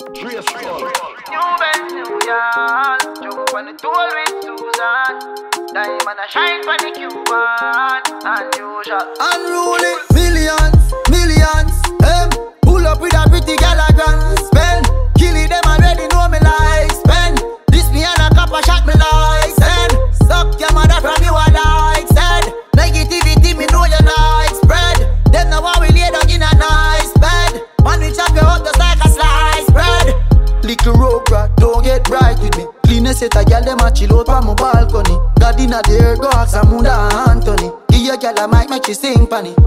New Benz, New York. Jump on the tour with Susan. Diamond a shine for the Cuban. Unusual. Unruly, millions. Pull up with a pretty gal a grand spend. Kill it, them already know me like spend. This me and a copper shot me like send. Suck your mother from you a like said. Negativity me know you like spread. Them now want we lay down in a nice bed. Man we chop you up just like a sliced bread. Little rope rat, don't get bright with me. Cleanest set a gal dem a chill out on my balcony. God inna the air go ask Amunda Anthony. Give your gal a mic make she sing panny.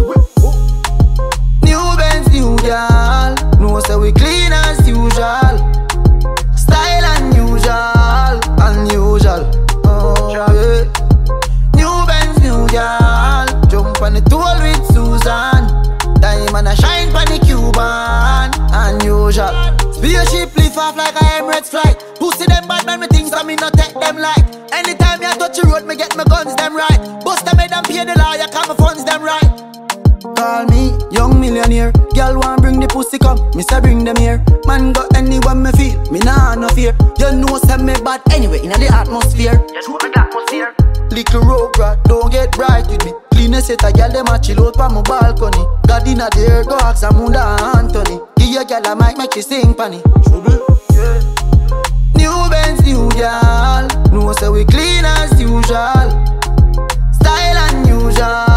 New Benz, new gal. No say we clean as usual. Style unusual. Oh yeah. New Benz, new gal. Jump on the tour with Susan. Diamond a shine pon the Cuban. Unusual. Spaceship lift off like a Emirates flight. Pussy them bad man, me things so me not take them like. Anytime you touch the road, me get my guns them right. Bust them head and pay the lawyer, cause my funds them right. Call me young millionaire. Girl want bring the pussy come, me say bring them here. Man got anyone me feel, me nah no fear. You know say me bad anyway in the atmosphere. You know the atmosphere. Little road rat, don't get bright with me. Cleanest set a girl dem a chill out on my balcony. God inna the air go ask Amunda Anthony. Give your girl a mic make she sing panny. New Benz, new gal. No say we clean as usual. Style unusual.